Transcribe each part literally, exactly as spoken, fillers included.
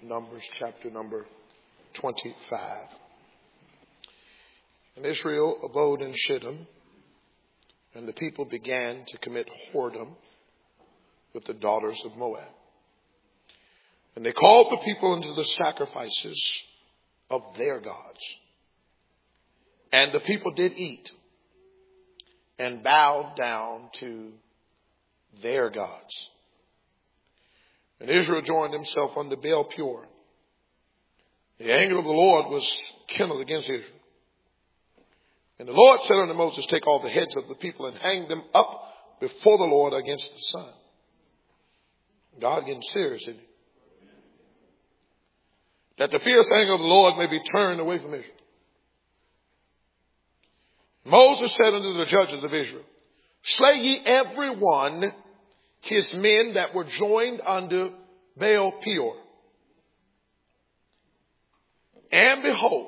Numbers chapter number twenty-five. And Israel abode in Shittim, and the people began to commit whoredom with the daughters of Moab. And they called the people into the sacrifices of their gods. And the people did eat and bowed down to their gods. And Israel joined himself unto Baal Peor. The anger of the Lord was kindled against Israel. And the Lord said unto Moses, take all the heads of the people and hang them up before the Lord against the sun. God getting serious, isn't he? That the fierce anger of the Lord may be turned away from Israel. Moses said unto the judges of Israel, slay ye every one his men that were joined unto Baal Peor. And behold,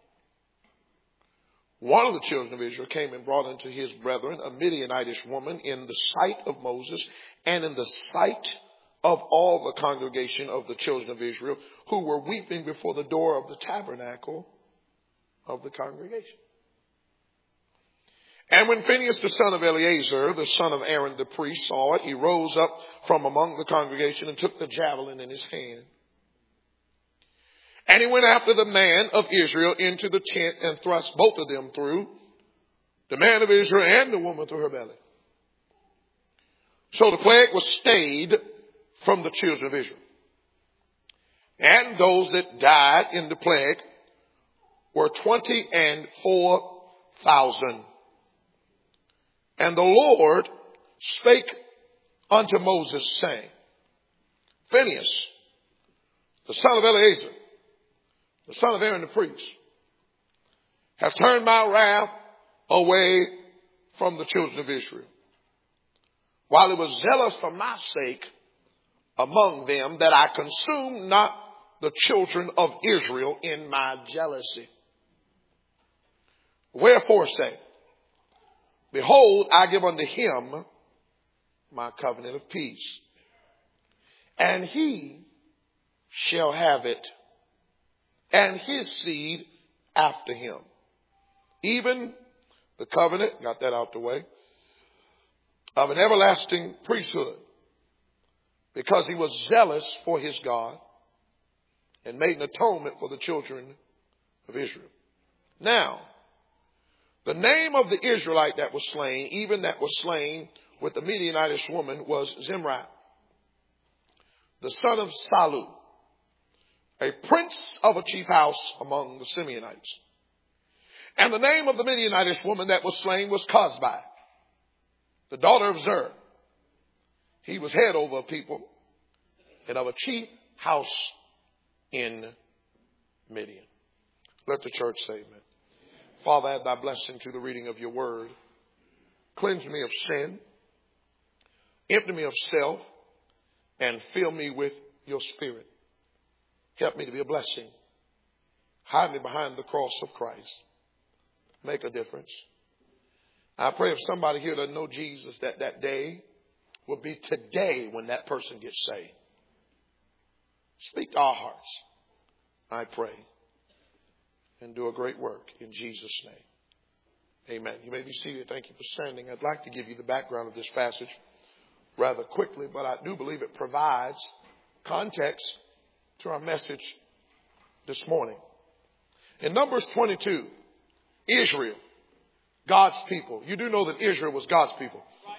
one of the children of Israel came and brought unto his brethren a Midianitish woman in the sight of Moses and in the sight of all the congregation of the children of Israel, who were weeping before the door of the tabernacle of the congregation. And when Phinehas the son of Eleazar, the son of Aaron the priest, saw it, he rose up from among the congregation and took the javelin in his hand. And he went after the man of Israel into the tent and thrust both of them through, the man of Israel and the woman through her belly. So the plague was stayed from the children of Israel. And those that died in the plague were twenty and four thousand. And the Lord spake unto Moses, saying, Phinehas, the son of Eleazar, the son of Aaron the priest, hath turned my wrath away from the children of Israel, while he was zealous for my sake among them, that I consume not the children of Israel in my jealousy. Wherefore say, behold, I give unto him my covenant of peace, and he shall have it, and his seed after him. Even the covenant, got that out the way, of an everlasting priesthood, because he was zealous for his God and made an atonement for the children of Israel. Now, the name of the Israelite that was slain, even that was slain with the Midianitish woman, was Zimri, the son of Salu, a prince of a chief house among the Simeonites. And the name of the Midianitish woman that was slain was Cozbi, the daughter of Zer. He was head over a people and of a chief house in Midian. Let the church say amen. Father, add thy blessing to the reading of your word. Cleanse me of sin, empty me of self, and fill me with your spirit. Help me to be a blessing. Hide me behind the cross of Christ. Make a difference. I pray if somebody here doesn't know Jesus, that that day will be today when that person gets saved. Speak to our hearts, I pray, and do a great work in Jesus' name. Amen. You may be seated. Thank you for standing. I'd like to give you the background of this passage rather quickly, but I do believe it provides context to our message this morning. In Numbers twenty-two, Israel, God's people. You do know that Israel was God's people.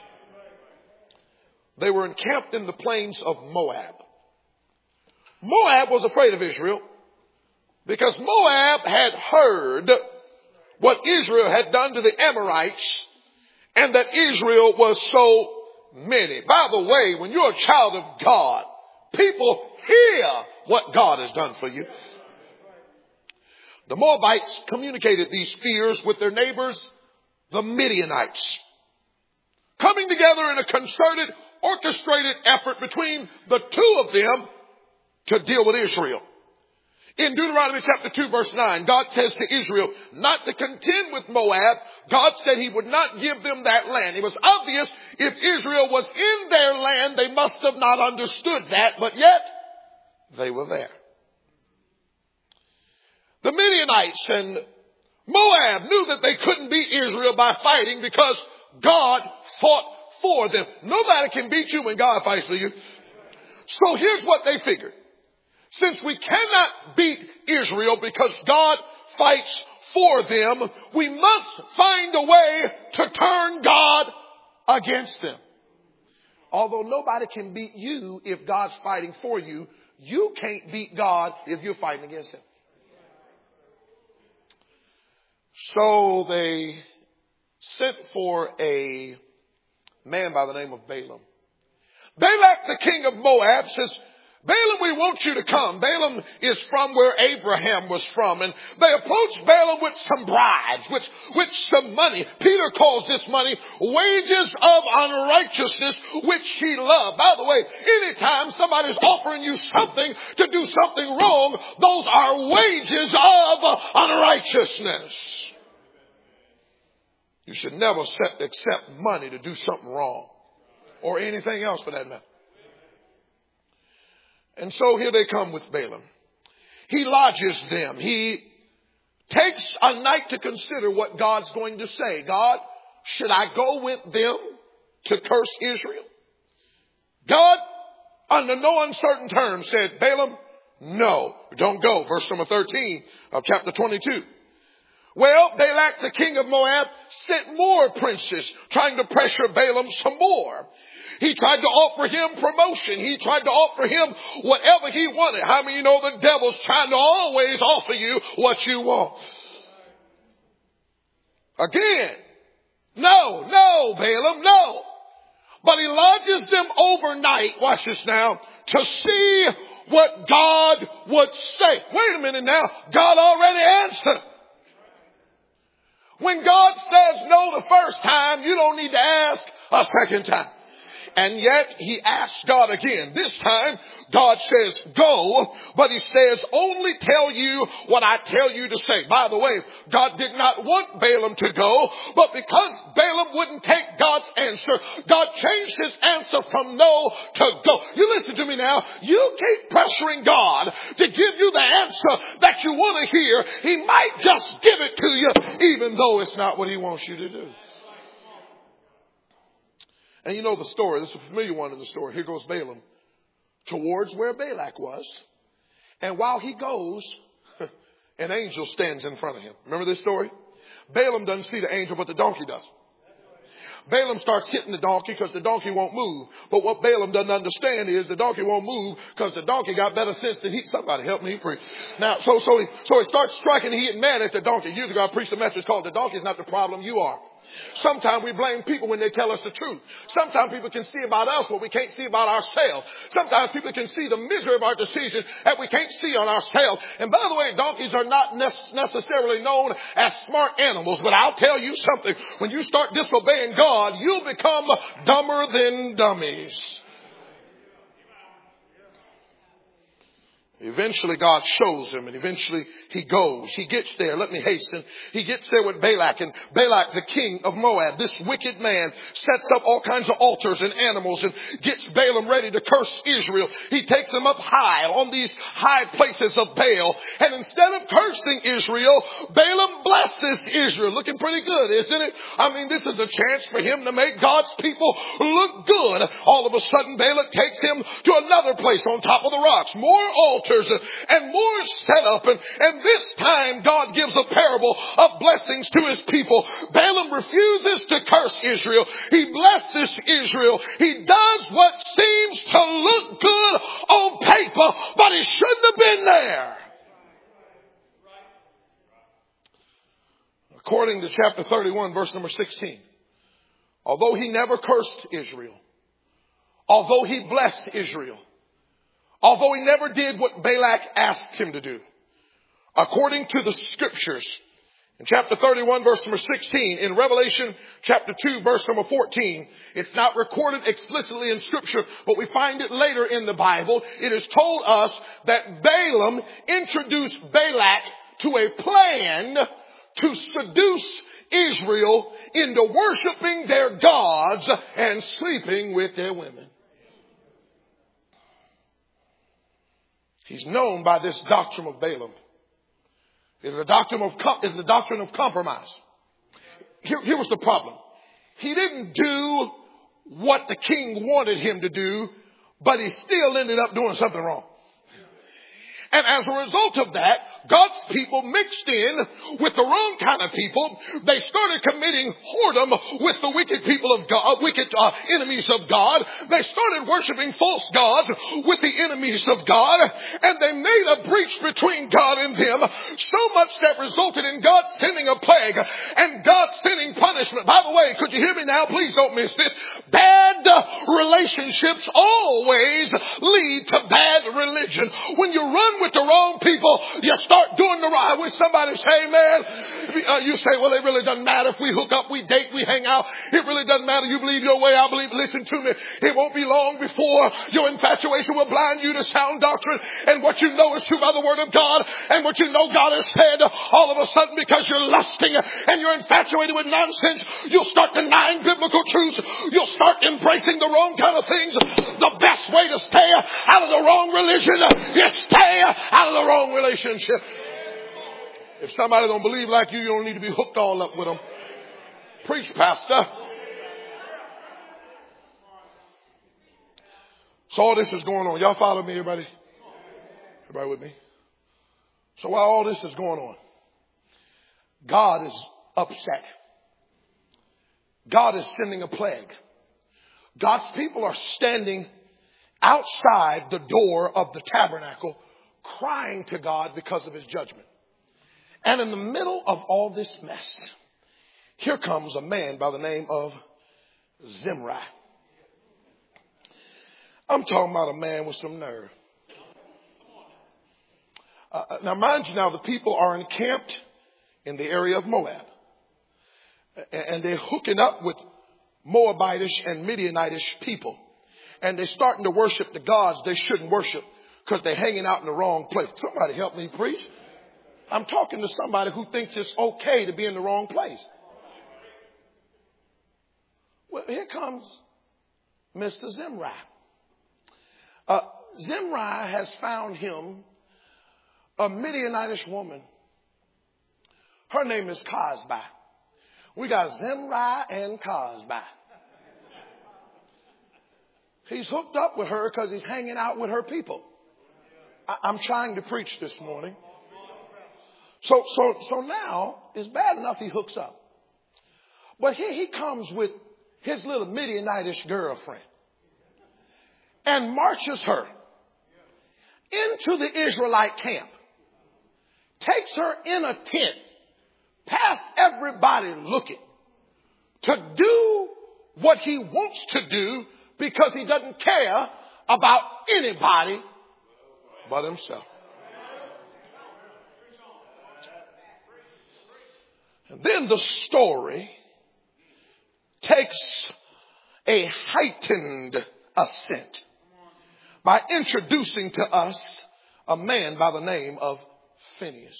They were encamped in the plains of Moab. Moab was afraid of Israel because Moab had heard what Israel had done to the Amorites and that Israel was so many. By the way, when you're a child of God, people hear what God has done for you. The Moabites communicated these fears with their neighbors, the Midianites, coming together in a concerted, orchestrated effort between the two of them to deal with Israel. In Deuteronomy chapter two, verse nine, God says to Israel not to contend with Moab. God said he would not give them that land. It was obvious if Israel was in their land, they must have not understood that, but yet they were there. Midianites and Moab knew that they couldn't beat Israel by fighting because God fought for them. Nobody can beat you when God fights for you. So here's what they figured. Since we cannot beat Israel because God fights for them, we must find a way to turn God against them. Although nobody can beat you if God's fighting for you, you can't beat God if you're fighting against him. So they sent for a man by the name of Balaam. Balak, the king of Moab, says, Balaam, we want you to come. Balaam is from where Abraham was from. And they approached Balaam with some bribes, with, with some money. Peter calls this money wages of unrighteousness, which he loved. By the way, anytime somebody's offering you something to do something wrong, those are wages of unrighteousness. You should never accept money to do something wrong, or anything else for that matter. And so here they come with Balaam. He lodges them. He takes a night to consider what God's going to say. God, should I go with them to curse Israel? God, under no uncertain terms, said, Balaam, no, don't go. Verse number thirteen of chapter twenty-two. Well, Balak, the king of Moab, sent more princes trying to pressure Balaam some more. He tried to offer him promotion. He tried to offer him whatever he wanted. How many of you know the devil's trying to always offer you what you want? Again, no, no, Balaam, no. But he lodges them overnight, watch this now, to see what God would say. Wait a minute now, God already answered. When God says no the first time, you don't need to ask a second time. And yet he asks God again. This time God says go, but he says only tell you what I tell you to say. By the way, God did not want Balaam to go, but because Balaam wouldn't take God's answer, God changed his answer from no to go. You listen to me now. You keep pressuring God to give you the answer that you want to hear. He might just give it to you even though it's not what he wants you to do. And you know the story. This is a familiar one in the story. Here goes Balaam towards where Balak was. And while he goes, an angel stands in front of him. Remember this story? Balaam doesn't see the angel, but the donkey does. Balaam starts hitting the donkey because the donkey won't move. But what Balaam doesn't understand is the donkey won't move because the donkey got better sense than he. Somebody help me preach. Now, so, so, he, so he starts striking and hitting mad at the donkey. Years ago, I preached a message called The Donkey's Not the Problem, You Are. Sometimes we blame people when they tell us the truth. Sometimes people can see about us what we can't see about ourselves. Sometimes people can see the misery of our decisions that we can't see on ourselves. And by the way, donkeys are not necessarily known as smart animals. But I'll tell you something. When you start disobeying God, you'll become dumber than dummies. Eventually God shows him, and eventually he goes. He gets there. Let me hasten. He gets there with Balak, and Balak, the king of Moab, this wicked man, sets up all kinds of altars and animals and gets Balaam ready to curse Israel. He takes him up high on these high places of Baal, and instead of cursing Israel, Balaam blesses Israel. Looking pretty good, isn't it? I mean, this is a chance for him to make God's people look good. All of a sudden, Balak takes him to another place on top of the rocks. More altars and more set up, and, and this time God gives a parable of blessings to his people. Balaam refuses to curse Israel. He blesses Israel. He does what seems to look good on paper, but it shouldn't have been there. According to chapter thirty-one, verse number sixteen, although he never cursed Israel, although he blessed Israel, although he never did what Balak asked him to do, according to the scriptures, in chapter thirty-one, verse number sixteen, in Revelation chapter two, verse number fourteen, it's not recorded explicitly in scripture, but we find it later in the Bible. It is told us that Balaam introduced Balak to a plan to seduce Israel into worshiping their gods and sleeping with their women. He's known by this doctrine of Balaam It's the doctrine of, it's the doctrine of compromise. Here, here was the problem. He didn't do what the king wanted him to do, but he still ended up doing something wrong. And as a result of that, God's people mixed in with the wrong kind of people. They started committing whoredom with the wicked people of God, wicked uh, enemies of God. They started worshiping false gods with the enemies of God. And they made a breach between God and them, so much that resulted in God sending a plague and God sending punishment. By the way, could you hear me now? Please don't miss this. Bad relationships always lead to bad religion. When you run with the wrong people, you start doing the wrong. I wish somebody say, man, uh, you say, well, it really doesn't matter if we hook up, we date, we hang out. It really doesn't matter. You believe your way, I believe. Listen to me. It won't be long before your infatuation will blind you to sound doctrine. And what you know is true by the word of God. And what you know God has said, all of a sudden, because you're lusting and you're infatuated with nonsense, you'll start denying biblical truths. You'll start embracing the wrong kind of things. The best way to stay out of the wrong religion is stay out of the wrong relationship. If somebody don't believe like you, you don't need to be hooked all up with them. Preach, pastor. So all this is going on. Y'all follow me, everybody? Everybody with me? So while all this is going on, God is upset. God is sending a plague. God's people are standing outside the door of the tabernacle crying to God because of his judgment. And in the middle of all this mess, here comes a man by the name of Zimri. I'm talking about a man with some nerve. Uh, now, mind you now, the people are encamped in the area of Moab. And they're hooking up with Moabitish and Midianitish people. And they're starting to worship the gods they shouldn't worship because they're hanging out in the wrong place. Somebody help me preach. I'm talking to somebody who thinks it's okay to be in the wrong place. Well, here comes Mister Zimri. Uh, Zimri has found him a Midianitish woman. Her name is Cozbi. We got Zimri and Cozbi. He's hooked up with her because he's hanging out with her people. I, I'm trying to preach this morning. So, so, so now it's bad enough he hooks up. But here he comes with his little Midianitish girlfriend and marches her into the Israelite camp, takes her in a tent, past everybody looking, to do what he wants to do because he doesn't care about anybody but himself. And then the story takes a heightened ascent by introducing to us a man by the name of Phinehas.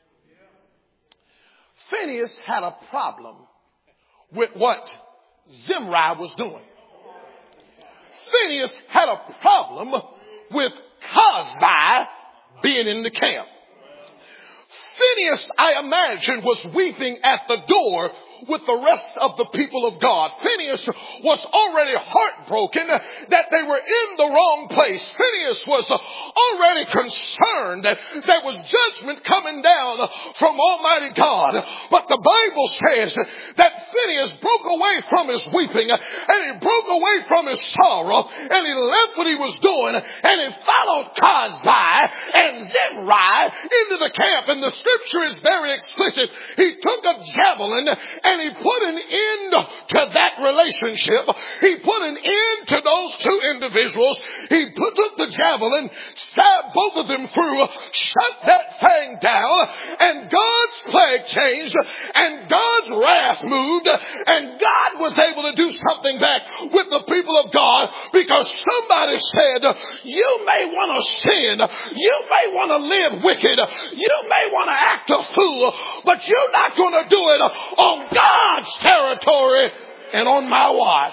Phinehas had a problem with what Zimri was doing. Phinehas had a problem with Cozbi being in the camp. Phinehas, I imagine, was weeping at the door with the rest of the people of God. Phinehas was already heartbroken that they were in the wrong place. Phinehas was already concerned that there was judgment coming down from Almighty God. But the Bible says that Phinehas broke away from his weeping and he broke away from his sorrow and he left what he was doing and he followed Cozbi and Zimri into the camp. And the scripture is very explicit. He took a javelin and he put an end to that relationship. He put an end to those two individuals. He put, took the javelin, stabbed both of them through, shut that thing down, and God's plague changed, and God's wrath moved, and God was able to do something back with the people of God because somebody said, you may want to sin, you may want to live wicked, you may want to act a fool, but you're not going to do it on God's territory and on my watch.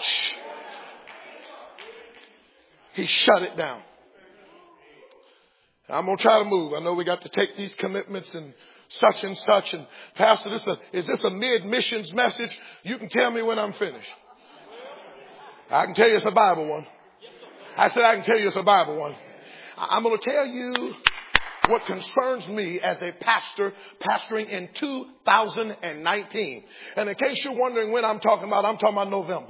He shut it down. I'm going to try to move. I know we got to take these commitments and such and such. And Pastor, this a, is this a mid-missions message? You can tell me when I'm finished. I can tell you it's a Bible one. I said I can tell you it's a Bible one. I'm going to tell you what concerns me as a pastor pastoring in two thousand nineteen. And in case you're wondering when I'm talking about, I'm talking about November.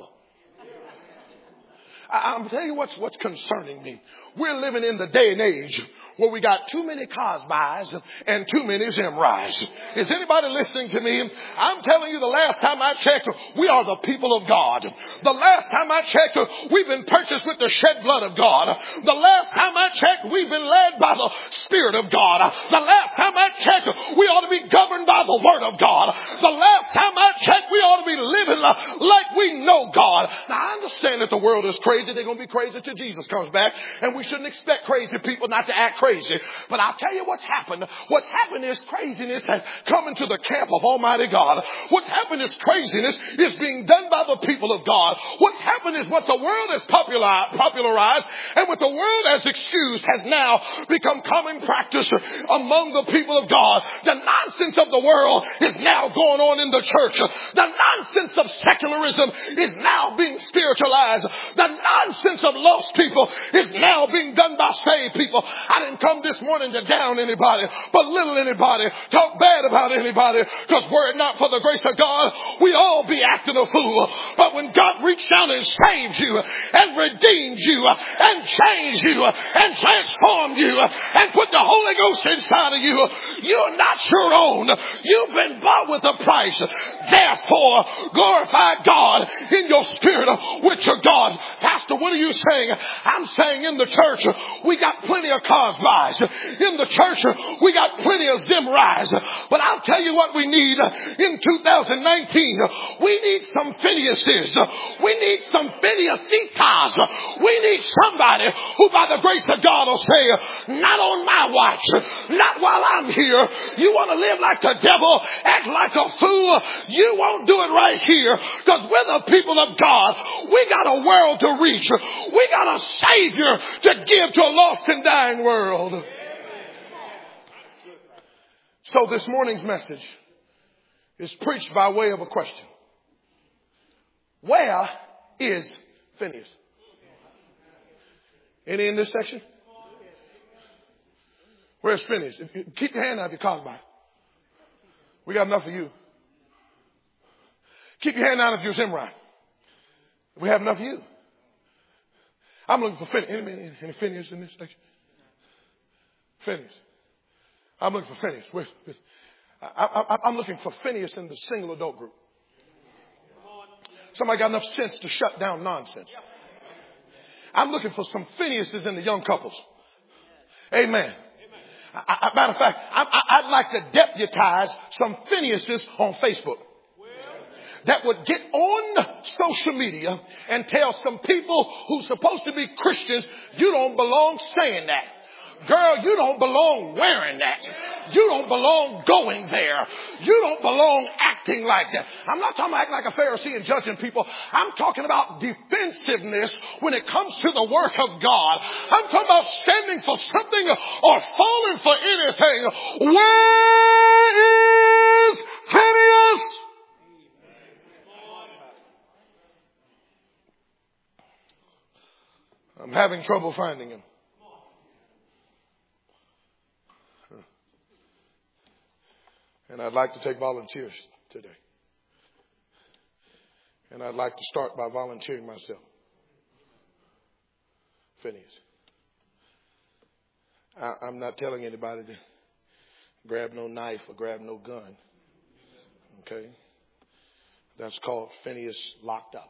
I'm telling you what's, what's concerning me. We're living in the day and age where we got too many Cosbys and too many Zimris. Is anybody listening to me? I'm telling you, the last time I checked, we are the people of God. The last time I checked, we've been purchased with the shed blood of God. The last time I checked, we've been led by the Spirit of God. The last time I checked, we ought to be governed by the Word of God. The last time I checked, we ought to be living like we know God. Now, I understand that the world is crazy. They're going to be crazy till Jesus comes back. And we shouldn't expect crazy people not to act crazy. But I'll tell you what's happened. What's happened is craziness has come into the camp of Almighty God. What's happened is craziness is being done by the people of God. What's happened is what the world has popularized and what the world has excused has now become common practice among the people of God. The nonsense of the world is now going on in the church. The nonsense of secularism is now being spiritualized. The nonsense of lost people is now being done by saved people. I didn't come this morning to down anybody, belittle anybody, talk bad about anybody, because were it not for the grace of God, we all be acting a fool. But when God reached down and saved you and redeemed you and changed you and transformed you and put the Holy Ghost inside of you, you're not your own. You've been bought with a price. Therefore, glorify God in your spirit with your God. Pastor, what are you saying? I'm saying in the church, we got plenty of Cosbys. In the church, we got plenty of Zimris. But I'll tell you what we need in two thousand nineteen. We need some Phineases. We need some Phineasitas. We need somebody who by the grace of God will say, not on my watch, not while I'm here. You want to live like the devil, act like a fool, you won't do it right here, because we're the people of God. We got a world to reach. We got a Savior to give to a lost and dying world. So this morning's message is preached by way of a question. Where is Phineas? Any in this section? Where's Phineas? If you, keep your hand out of your Cosby. We got enough for you. Keep your hand out of your Zimri. We have enough for you. I'm looking for Phineas. Any, any, any Phineas in this section? Phineas. I'm looking for Phineas. Where's, where's, I, I, I'm looking for Phineas in the single adult group. Somebody got enough sense to shut down nonsense. I'm looking for some Phineases in the young couples. Amen. I, I, matter of fact, I, I, I'd like to deputize some Phineases on Facebook that would get on social media and tell some people who's supposed to be Christians, you don't belong saying that. Girl, you don't belong wearing that. You don't belong going there. You don't belong acting like that. I'm not talking about acting like a Pharisee and judging people. I'm talking about defensiveness when it comes to the work of God. I'm talking about standing for something or falling for anything. Where is Phineas? I'm having trouble finding him. And I'd like to take volunteers today. And I'd like to start by volunteering myself. Phineas. I, I'm not telling anybody to grab no knife or grab no gun. Okay? That's called Phineas locked up.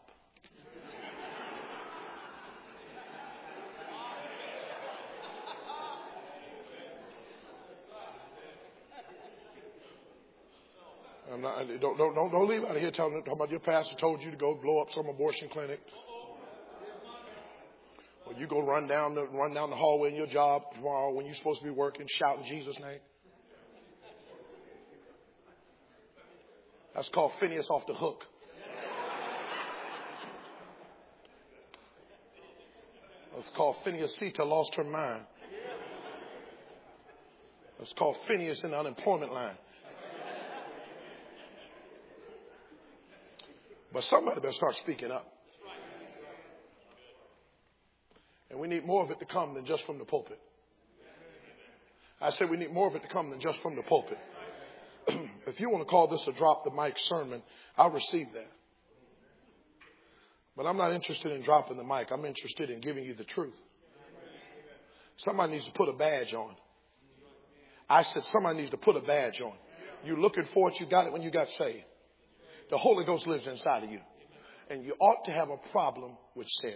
I'm not, don't, don't, don't, don't leave out of here talking, talking about your pastor told you to go blow up some abortion clinic. Or you go run down the run down the hallway in your job tomorrow when you're supposed to be working, shout in Jesus' name. That's called Phineas off the hook. That's called Phineasita lost her mind. That's called Phineas in the unemployment line. But somebody better start speaking up. And we need more of it to come than just from the pulpit. I said we need more of it to come than just from the pulpit. If you want to call this a drop the mic sermon, I'll receive that. But I'm not interested in dropping the mic. I'm interested in giving you the truth. Somebody needs to put a badge on. I said somebody needs to put a badge on. You're looking for it. You got it when you got saved. The Holy Ghost lives inside of you. And you ought to have a problem with sin.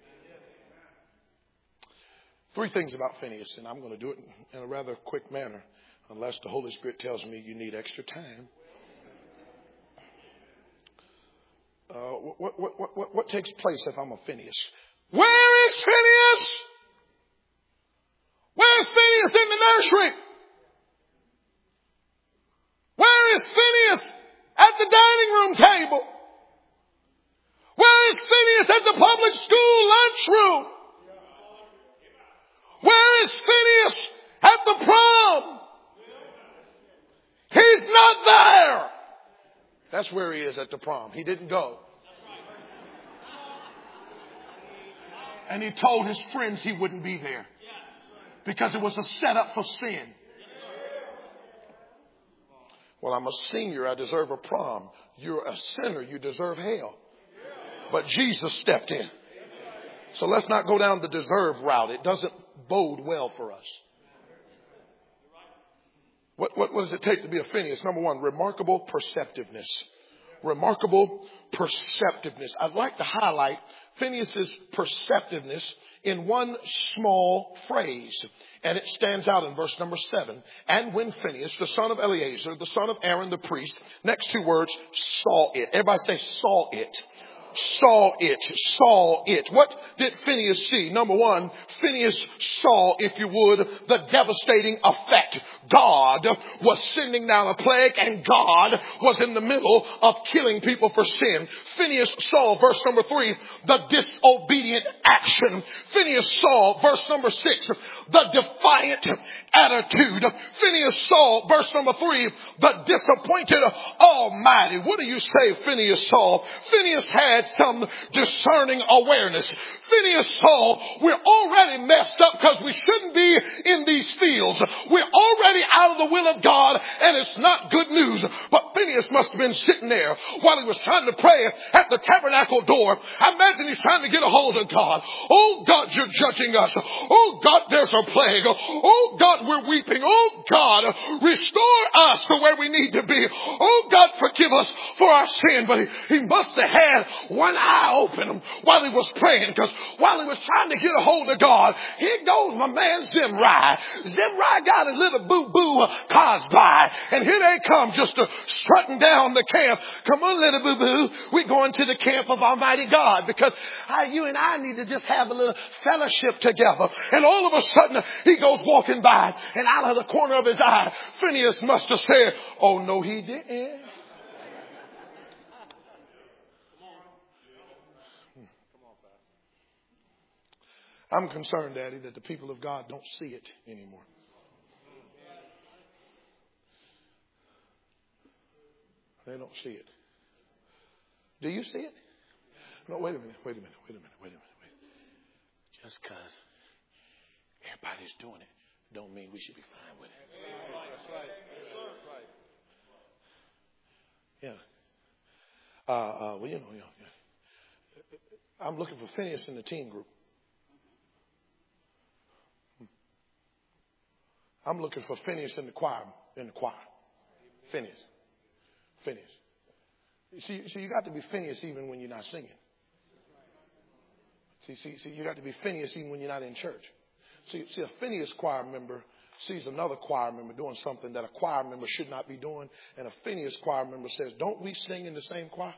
Three things about Phineas, and I'm going to do it in a rather quick manner, unless the Holy Spirit tells me you need extra time. Uh, what, what, what, what, what takes place if I'm a Phineas? Where is Phineas? Where is Phineas in the nursery? Where is Phineas at the dining room table? Where is Phineas at the public school lunchroom? Where is Phineas at the prom? He's not there. That's where he is at the prom. He didn't go. And he told his friends he wouldn't be there because it was a setup for sin. Well, I'm a senior. I deserve a prom. You're a sinner. You deserve hell. But Jesus stepped in. So let's not go down the deserve route. It doesn't bode well for us. What, what, what does it take to be a Phineas? Number one, remarkable perceptiveness. Remarkable perceptiveness. I'd like to highlight Phineas's perceptiveness in one small phrase. And it stands out in verse number seven. And when Phineas, the son of Eleazar, the son of Aaron the priest, next two words, saw it. Everybody say saw it. Saw it, saw it. What did Phineas see? Number one, Phineas saw, if you would, the devastating effect. God was sending down a plague and God was in the middle of killing people for sin. Phineas saw, verse number three, the disobedient action. Phineas saw, verse number six, the defiant attitude. Phineas saw, verse number three, the disappointed Almighty. What do you say Phineas saw? Phineas had some discerning awareness. Phineas saw we're already messed up because we shouldn't be in these fields. We're already out of the will of God and it's not good news. But Phineas must have been sitting there while he was trying to pray at the tabernacle door. I imagine he's trying to get a hold of God. Oh God, you're judging us. Oh God, there's a plague. Oh God, we're weeping. Oh God, restore us to where we need to be. Oh God, forgive us for our sin. But he, he must have had one eye open while he was praying, because while he was trying to get a hold of God, here goes my man Zimri. Zimri got a little boo-boo cars by, and here they come just uh, strutting down the camp. Come on, little boo-boo. We're going to the camp of Almighty God because I, you and I need to just have a little fellowship together. And all of a sudden, he goes walking by, and out of the corner of his eye, Phineas must have said, oh, no, he didn't. I'm concerned, Daddy, that the people of God don't see it anymore. They don't see it. Do you see it? No, wait a minute, wait a minute, wait a minute, wait a minute, wait a minute. Just because everybody's doing it don't mean we should be fine with it. That's right. Yeah. Uh, uh, well, you know, you know, yeah. I'm looking for Phineas in the teen group. I'm looking for Phineas in the choir. In the choir, Phineas, Phineas. See, see, you got to be Phineas even when you're not singing. See, see, see, you got to be Phineas even when you're not in church. See, see, a Phineas choir member sees another choir member doing something that a choir member should not be doing, and a Phineas choir member says, "Don't we sing in the same choir?"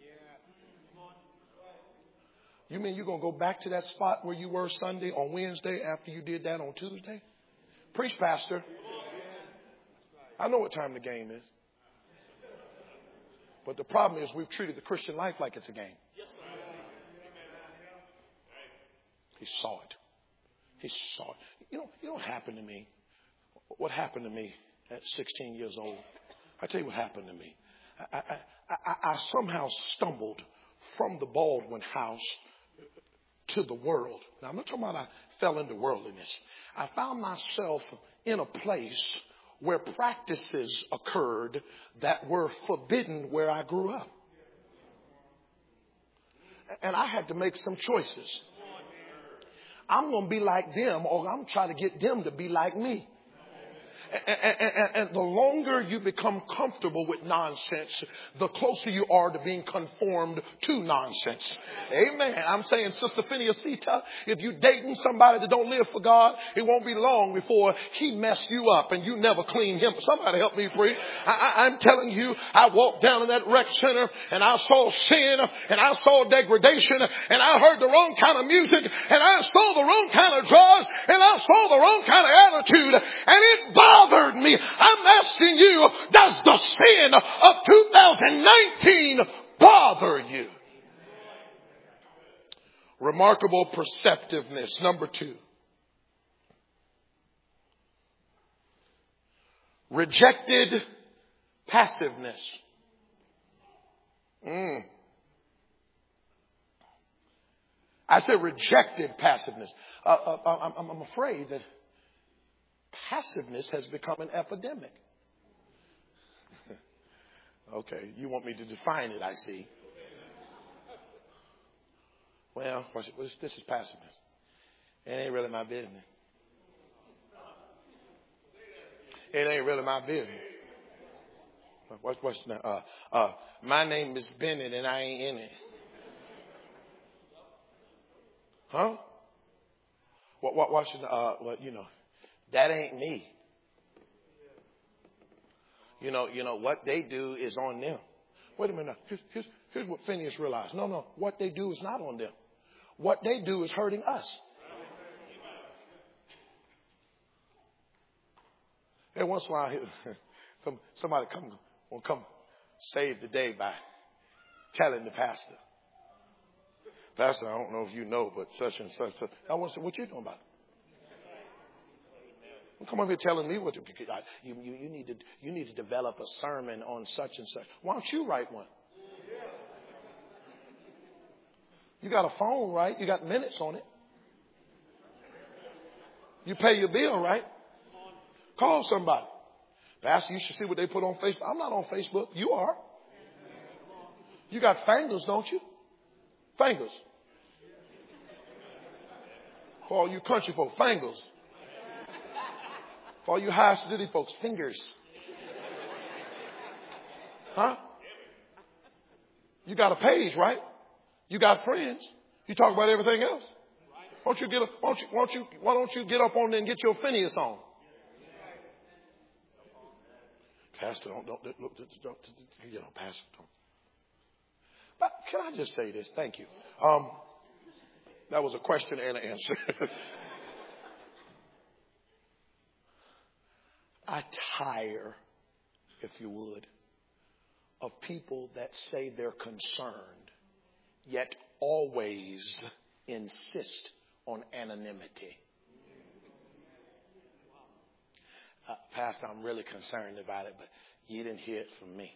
You mean you're gonna go back to that spot where you were Sunday on Wednesday after you did that on Tuesday? Preach, Pastor. I know what time the game is. But the problem is we've treated the Christian life like it's a game. He saw it. He saw it. You know, you know what happened to me? What happened to me at sixteen years old? I tell you what happened to me. I, I, I, I somehow stumbled from the Baldwin house to the world. Now, I'm not talking about I fell into worldliness. I found myself in a place where practices occurred that were forbidden where I grew up. And I had to make some choices. I'm going to be like them, or I'm trying to get them to be like me. And, and, and, and the longer you become comfortable with nonsense, the closer you are to being conformed to nonsense. Amen. I'm saying, Sister Phineasita, if you're dating somebody that don't live for God, it won't be long before he mess you up and you never clean him. Somebody help me preach. I, I, I'm telling you, I walked down in that rec center and I saw sin and I saw degradation and I heard the wrong kind of music and I saw the wrong kind of drugs and I saw the wrong kind of attitude, and it bothered me. I'm asking you, does the sin of two thousand nineteen bother you? Remarkable perceptiveness. Number two. Rejected passiveness. Mm. I said rejected passiveness. Uh, uh, I'm, I'm afraid that passiveness has become an epidemic. Okay, you want me to define it, I see. Well, this is passiveness. It ain't really my business. It ain't really my business. What's what's now? Uh, uh, my name is Bennett and I ain't in it. Huh? What? What? What's uh? Well, you know. That ain't me. You know, you know, what they do is on them. Wait a minute. Here's, here's, here's what Phineas realized. No, no. What they do is not on them. What they do is hurting us. And once in a while, somebody come, will come save the day by telling the pastor, Pastor, I don't know if you know, but such and such. such. I want to say, what you doing about it? Come over here telling me what to, you, you, you need to you need to develop a sermon on such and such. Why don't you write one? You got a phone, right? You got minutes on it. You pay your bill, right? Call somebody. Pastor, you should see what they put on Facebook. I'm not on Facebook. You are. You got fingers, don't you? Fingers. For all you country folk, fingers. For all you high city folks, fingers. Huh? You got a page, right? You got friends. You talk about everything else. Why don't you get up, why don't you, why don't you, why don't you get up on there and get your Phineas on? Pastor, don't, don't, don't, don't, don't you know, Pastor, don't. But can I just say this? Thank you. Um, that was a question and an answer. I tire, if you would, of people that say they're concerned, yet always insist on anonymity. Uh, Pastor, I'm really concerned about it, but you didn't hear it from me.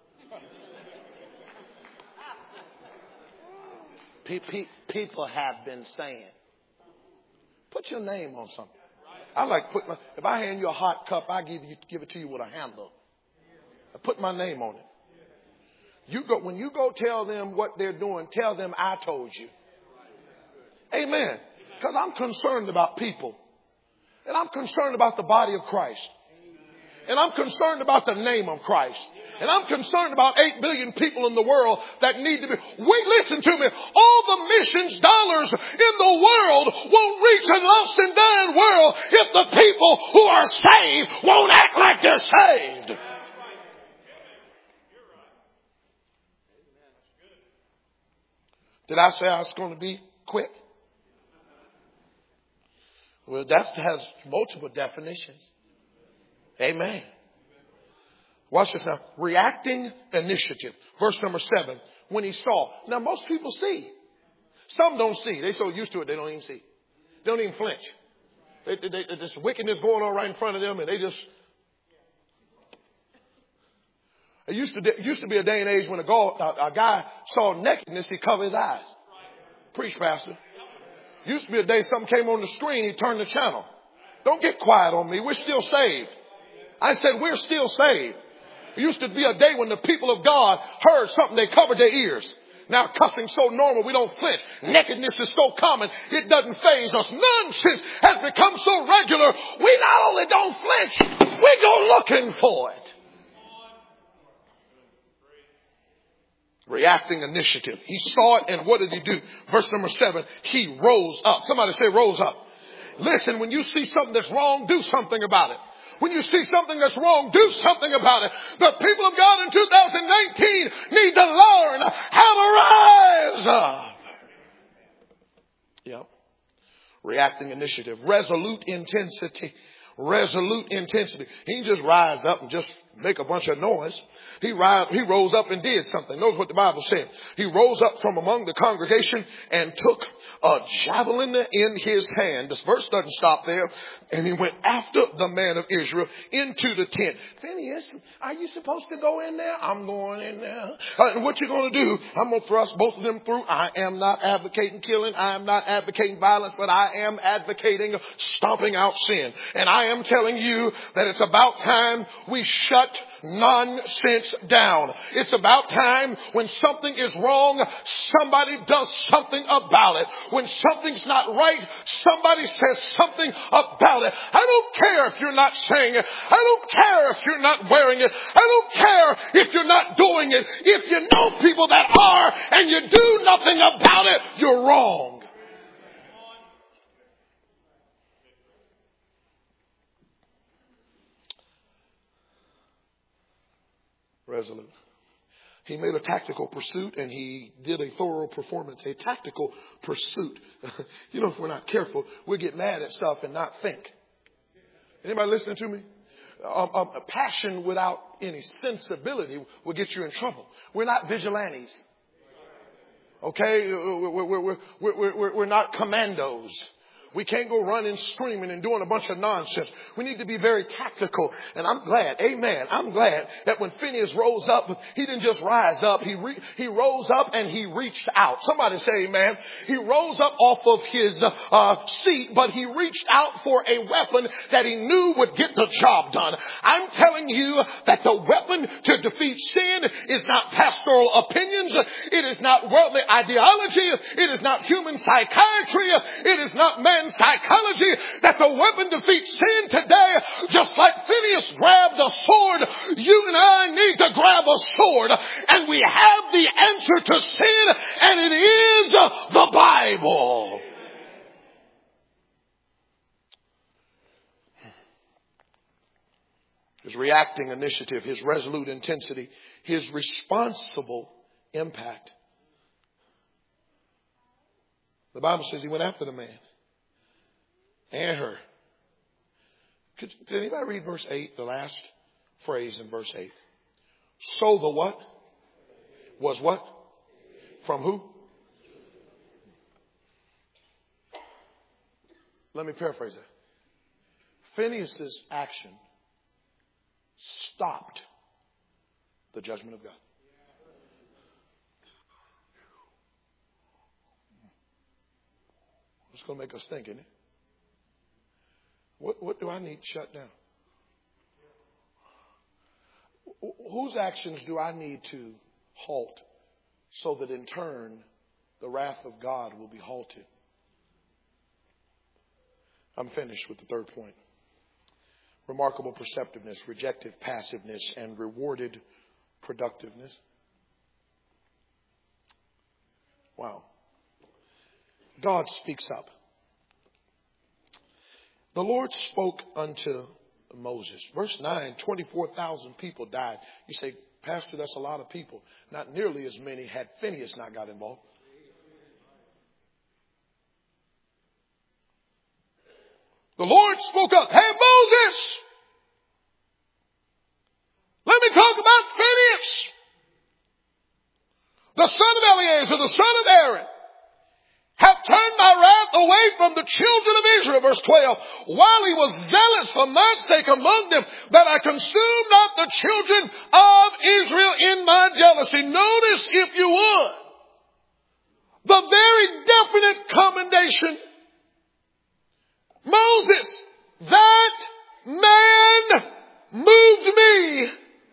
Pe- pe- people have been saying, put your name on something. I like put my, if I hand you a hot cup, I give you give it to you with a handle. I put my name on it. You go when you go tell them what they're doing, tell them I told you. Amen. Because I'm concerned about people. And I'm concerned about the body of Christ. And I'm concerned about the name of Christ. And I'm concerned about eight billion people in the world that need to be. Wait, listen to me. All the missions dollars in the world won't reach a lost and dying world if the people who are saved won't act like they're saved. Did I say I was going to be quick? Well, that has multiple definitions. Amen. Watch this now. Reacting initiative. Verse number seven. When he saw. Now, most people see. Some don't see. They're so used to it, they don't even see. They don't even flinch. They, they, they, there's wickedness going on right in front of them, and they just. It used to, it used to be a day and age when a, go, a, a guy saw nakedness, he covered his eyes. Preach, Pastor. Used to be a day something came on the screen, he turned the channel. Don't get quiet on me. We're still saved. I said we're still saved. It used to be a day when the people of God heard something, they covered their ears. Now cussing's so normal, we don't flinch. Nakedness is so common, it doesn't faze us. Nonsense has become so regular, we not only don't flinch, we go looking for it. Reacting initiative. He saw it, and what did he do? Verse number seven, he rose up. Somebody say rose up. Listen, when you see something that's wrong, do something about it. When you see something that's wrong, do something about it. The people of God in two thousand nineteen need to learn how to rise up. Yep. Reacting initiative. Resolute intensity. Resolute intensity. He didn't just rise up and just make a bunch of noise. He rise, he rose up and did something. Notice what the Bible said. He rose up from among the congregation and took a javelin in his hand. This verse doesn't stop there. And he went after the man of Israel into the tent. Phineas, are you supposed to go in there? I'm going in there. Uh, and what you going to do? I'm going to thrust both of them through. I am not advocating killing. I am not advocating violence, but I am advocating stomping out sin. And I am telling you that it's about time we shut nonsense down. It's about time when something is wrong, somebody does something about it. When something's not right, somebody says something about it. I don't care if you're not saying it. I don't care if you're not wearing it. I don't care if you're not doing it. If you know people that are and you do nothing about it, you're wrong. Resolute. He made a tactical pursuit and he did a thorough performance, a tactical pursuit. You know, if we're not careful, we'll get mad at stuff and not think. Anybody listening to me? Um, um, a passion without any sensibility will get you in trouble. We're not vigilantes. Okay? We're, we're, we're, we're, we're, we're not commandos. We can't go running, screaming, and doing a bunch of nonsense. We need to be very tactical. And I'm glad, amen, I'm glad that when Phineas rose up, he didn't just rise up. He re- he rose up and he reached out. Somebody say amen. He rose up off of his uh, seat, but he reached out for a weapon that he knew would get the job done. I'm telling you that the weapon to defeat sin is not pastoral opinions. It is not worldly ideology. It is not human psychiatry. It is not man psychology. That the weapon defeats sin today, just like Phineas grabbed a sword, you and I need to grab a sword, and we have the answer to sin, and it is the Bible. His reacting initiative, his resolute intensity, his responsible impact. The Bible says he went after the man and her. Could, could anybody read verse eight, the last phrase in verse eight? So the what? Was what? From who? Let me paraphrase that. Phineas's action stopped the judgment of God. It's going to make us think, isn't it? What, what do I need shut down? Whose actions do I need to halt so that in turn the wrath of God will be halted? I'm finished with the third point. Remarkable perceptiveness, rejective passiveness, and rewarded productiveness. Wow. God speaks up. The Lord spoke unto Moses. Verse nine, twenty-four thousand people died. You say, Pastor, that's a lot of people. Not nearly as many had Phineas not got involved. The Lord spoke up. Hey, Moses, let me talk about Phineas, the son of Eleazar, the son of Aaron. have turned my wrath away from the children of Israel. Verse twelve. While he was zealous for my sake among them, that I consumed not the children of Israel in my jealousy. Notice, if you would, the very definite commendation. Moses, that man moved me.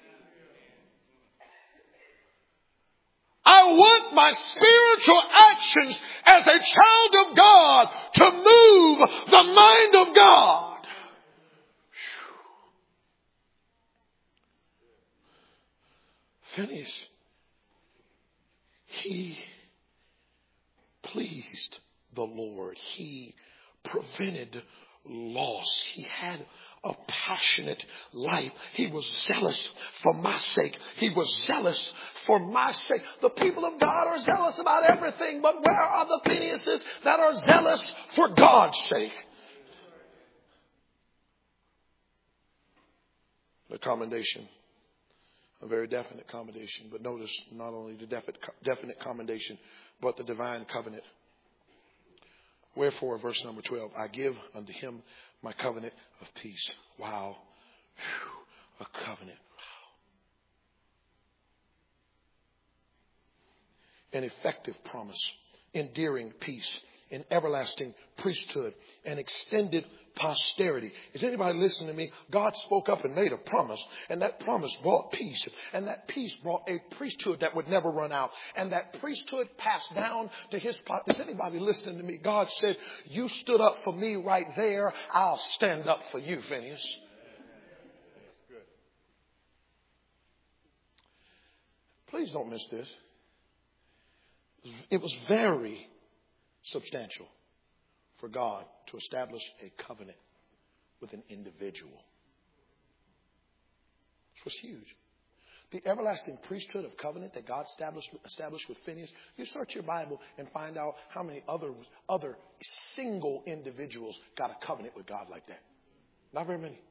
I want my spiritual actions as a child of God to move the mind of God. Phineas, he pleased the Lord. He prevented loss. He had a passionate life. He was zealous for my sake. He was zealous for my sake. The people of God are zealous about everything, but where are the Phineases that are zealous for God's sake? The commendation, a very definite commendation, but notice not only the definite, definite commendation, but the divine covenant. Wherefore, verse number twelve, I give unto him my covenant of peace. Wow. Whew. A covenant. Wow. An effective promise, endearing peace, an everlasting priesthood, an extended posterity. Is anybody listening to me? God spoke up and made a promise, and that promise brought peace, and that peace brought a priesthood that would never run out, and that priesthood passed down to his pot. Is anybody listening to me? God said, you stood up for me right there, I'll stand up for you, Phineas. Please don't miss this. It was very substantial for God to establish a covenant with an individual. This was huge. The everlasting priesthood of covenant that God established, established with Phineas. You search your Bible and find out how many other, other single individuals got a covenant with God like that. Not very many.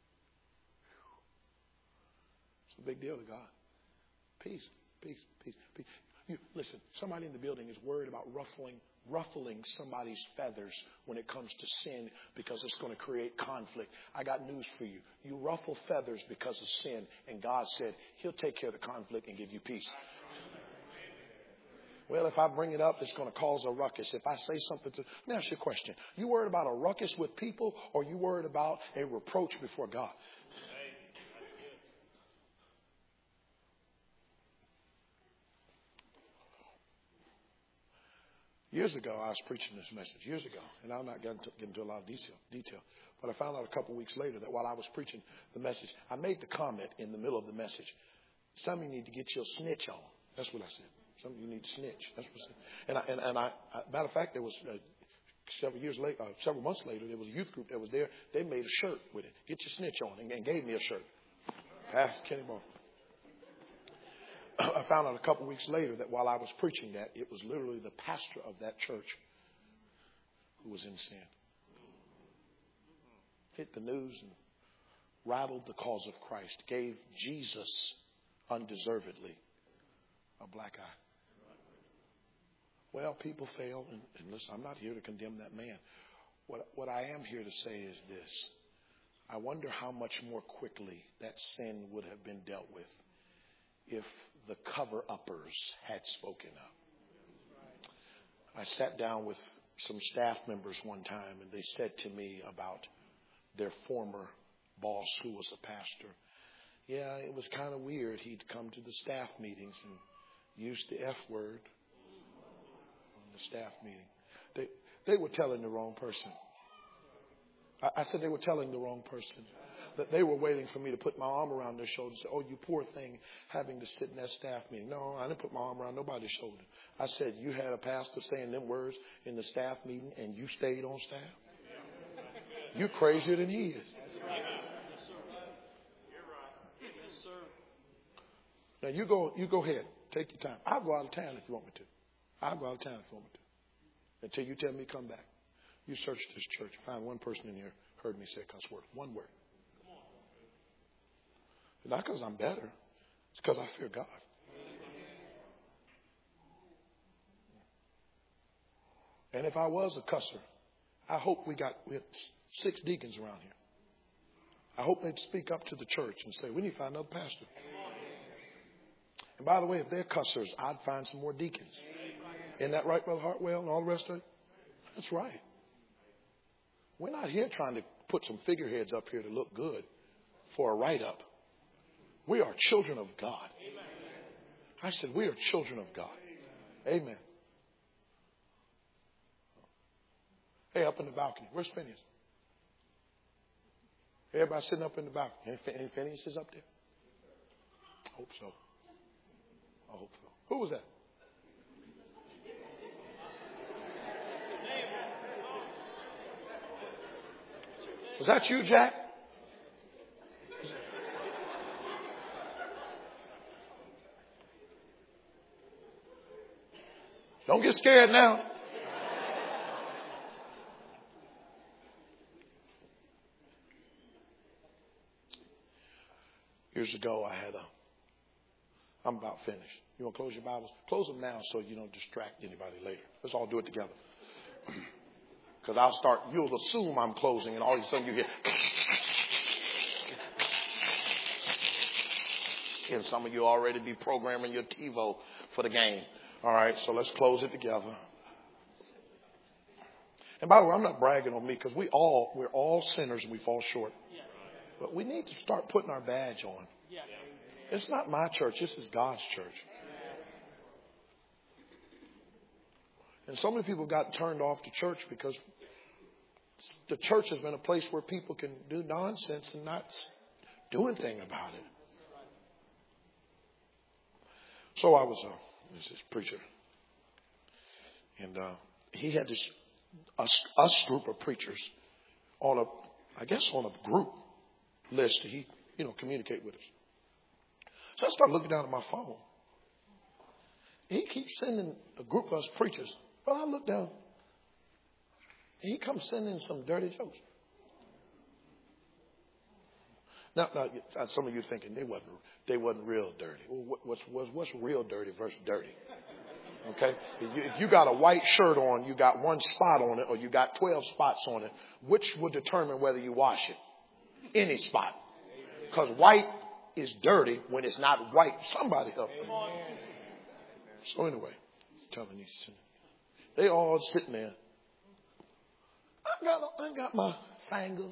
It's a big deal to God. Peace, peace, peace, peace. You, listen, somebody in the building is worried about ruffling ruffling somebody's feathers when it comes to sin because it's going to create conflict. I got news for you. You ruffle feathers because of sin, and God said he'll take care of the conflict and give you peace. Well, if I bring it up, it's going to cause a ruckus. If I say something to... Let me ask you a question. You worried about a ruckus with people, or you worried about a reproach before God? Years ago, I was preaching this message, years ago, and I'm not going to get into a lot of detail, detail, but I found out a couple of weeks later that while I was preaching the message, I made the comment in the middle of the message, some of you need to get your snitch on. That's what I said. Some of you need to snitch. That's what I said. And I, and, and I, I matter of fact, there was uh, several years later, uh, several months later, there was a youth group that was there. They made a shirt with it. Get your snitch on, and, and gave me a shirt. Pastor Kenny Moore. I found out a couple of weeks later that while I was preaching that, it was literally the pastor of that church who was in sin. Hit the news and rattled the cause of Christ. Gave Jesus undeservedly a black eye. Well, people fail. And, and listen, I'm not here to condemn that man. What, what I am here to say is this. I wonder how much more quickly that sin would have been dealt with if the cover-uppers had spoken up. I sat down with some staff members one time, and they said to me about their former boss who was a pastor. Yeah, it was kind of weird. He'd come to the staff meetings and use the F word on the staff meeting. They, they were telling the wrong person. I, I said they were telling the wrong person. That they were waiting for me to put my arm around their shoulder and say, oh, you poor thing, having to sit in that staff meeting. No, I didn't put my arm around nobody's shoulder. I said, you had a pastor saying them words in the staff meeting and you stayed on staff? You're crazier than he is. Now, you go, you go ahead. Take your time. I'll go out of town if you want me to. I'll go out of town if you want me to. Until you tell me come back. You search this church. Find one person in here heard me say a cuss word. One word. Not because I'm better. It's because I fear God. And if I was a cusser, I hope we got we had six deacons around here. I hope they'd speak up to the church and say, we need to find another pastor. And by the way, if they're cussers, I'd find some more deacons. Isn't that right, Brother Hartwell and all the rest of it? That's right. We're not here trying to put some figureheads up here to look good for a write-up. We are children of God. I said, we are children of God. Amen. Hey, up in the balcony. Where's Phineas? Everybody sitting up in the balcony. Any Phineas is up there? I hope so. I hope so. Who was that? Was that you, Jack? Don't get scared now. Years ago, I had a, I'm about finished. You want to close your Bibles? Close them now so you don't distract anybody later. Let's all do it together. Because I'll start, you'll assume I'm closing, and all of a sudden you hear, and some of you already be programming your TiVo for the game. All right, so let's close it together. And by the way, I'm not bragging on me because we all, we're all sinners and we fall short. But we need to start putting our badge on. It's not my church. This is God's church. And so many people got turned off the church because the church has been a place where people can do nonsense and not do anything about it. So I was a this is preacher, and uh, he had this us, us group of preachers on a, I guess on a group list. He, you know, communicate with us. So I started looking down at my phone. He keeps sending a group of us preachers. Well, I look down. And he comes sending some dirty jokes. Now, now, some of you thinking they wasn't they wasn't real dirty. Well, what's what's what's real dirty versus dirty? Okay, if you, if you got a white shirt on, you got one spot on it, or you got twelve spots on it. Which would determine whether you wash it? Any spot, because white is dirty when it's not white. Somebody help me. So anyway, telling these, they all sitting there. I got I got my fingers.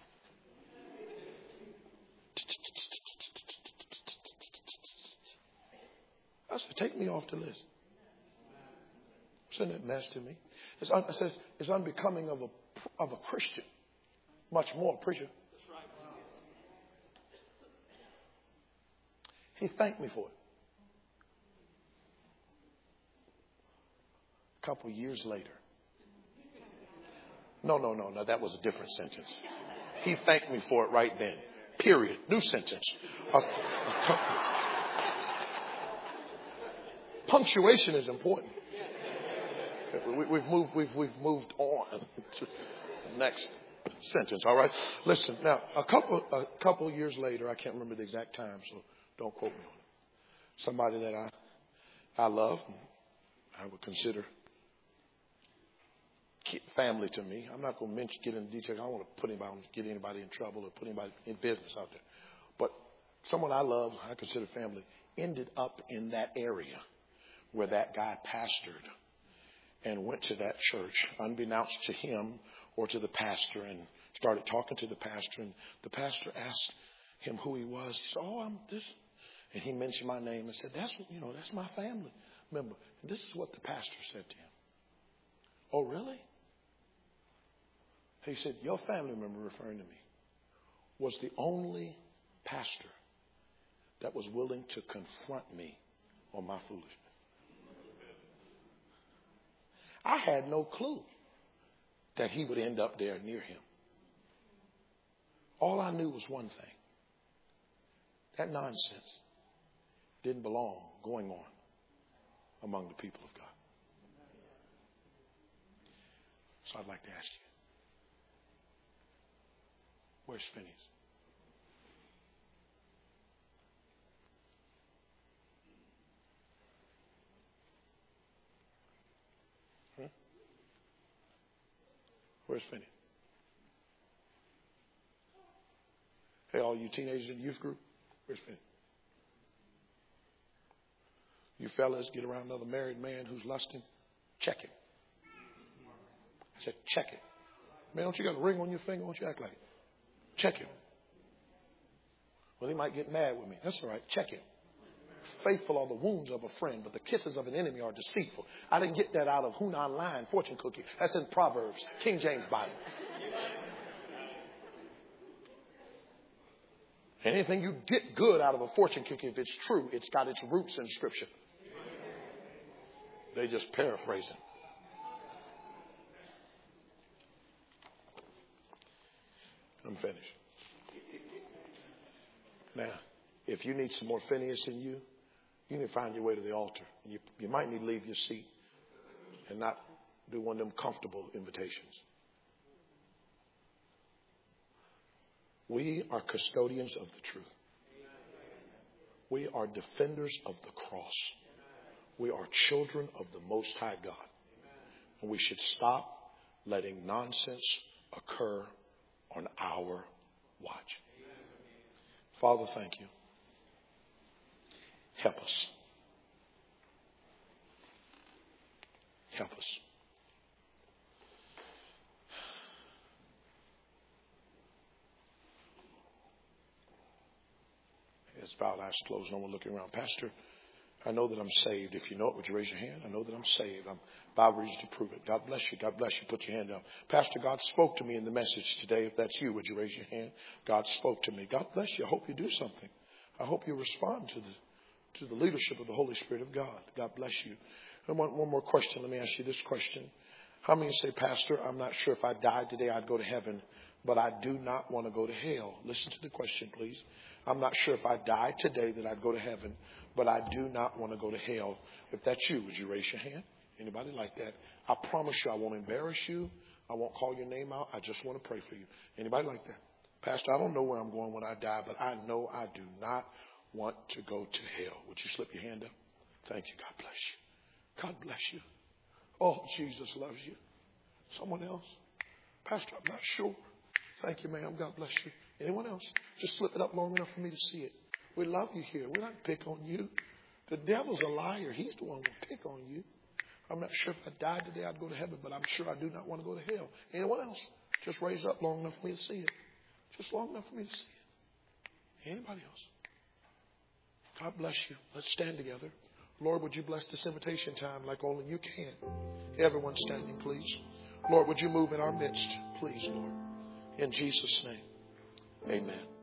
I said, take me off the list. Send that mess to me. It's, un, it says it's unbecoming of a of a Christian, much more a preacher. He thanked me for it. A couple of years later. No, no, no, no. That was a different sentence. He thanked me for it right then. Period. New sentence. A, a, punctuation is important. We, we've moved. We've we've moved on to the next sentence. All right. Listen. Now, a couple a couple of years later, I can't remember the exact time, so don't quote me on it. Somebody that I I love, I would consider family to me. I'm not going to mention, get into details. I don't want to put anybody, get anybody in trouble or put anybody in business out there. But someone I love, I consider family, ended up in that area where that guy pastored and went to that church, unbeknownst to him or to the pastor, and started talking to the pastor. And the pastor asked him who he was. He said, "Oh, I'm this," and he mentioned my name and said, "That's you know, that's my family member." And this is what the pastor said to him. "Oh, really?" He said, "Your family member," referring to me, "was the only pastor that was willing to confront me on my foolishness." I had no clue that he would end up there near him. All I knew was one thing. That nonsense didn't belong going on among the people of God. So I'd like to ask you, where's Phineas? Hmm? Where's Finney? Hey, all you teenagers in the youth group, where's Finney? You fellas get around another married man who's lusting, check him. I said, check him. Man, don't you got a ring on your finger? Don't you act like it? Check him. Well, he might get mad with me. That's all right. Check him. Faithful are the wounds of a friend, but the kisses of an enemy are deceitful. I didn't get that out of Hunan Lion fortune cookie. That's in Proverbs, King James Bible. Anything you get good out of a fortune cookie, if it's true, it's got its roots in Scripture. They just paraphrasing. I'm finished. Now, if you need some more Phineas in you, you need to find your way to the altar. You, you might need to leave your seat and not do one of them comfortable invitations. We are custodians of the truth. We are defenders of the cross. We are children of the Most High God. And we should stop letting nonsense occur on our watch. Father, thank you. Help us. Help us. As bowed eyes closed, no one looking around. Pastor, I know that I'm saved. If you know it, would you raise your hand? I know that I'm saved. I'm Bible reads to prove it. God bless you. God bless you. Put your hand up. Pastor, God spoke to me in the message today. If that's you, would you raise your hand? God spoke to me. God bless you. I hope you do something. I hope you respond to the to the leadership of the Holy Spirit of God. God bless you. And one, one more question. Let me ask you this question. How many say, Pastor, I'm not sure if I died today I'd go to heaven, but I do not want to go to hell? Listen to the question, please. I'm not sure if I died today that I'd go to heaven, but I do not want to go to hell. If that's you, would you raise your hand? Anybody like that? I promise you I won't embarrass you. I won't call your name out. I just want to pray for you. Anybody like that? Pastor, I don't know where I'm going when I die, but I know I do not want to go to hell. Would you slip your hand up? Thank you. God bless you. God bless you. Oh, Jesus loves you. Someone else? Pastor, I'm not sure. Thank you, ma'am. God bless you. Anyone else? Just slip it up long enough for me to see it. We love you here. We're not pick on you. The devil's a liar. He's the one who will pick on you. I'm not sure if I died today I'd go to heaven, but I'm sure I do not want to go to hell. Anyone else? Just raise up long enough for me to see it. Just long enough for me to see it. Anybody else? God bless you. Let's stand together. Lord, would you bless this invitation time like only you can? Everyone standing, please. Lord, would you move in our midst, please, Lord. In Jesus' name, amen.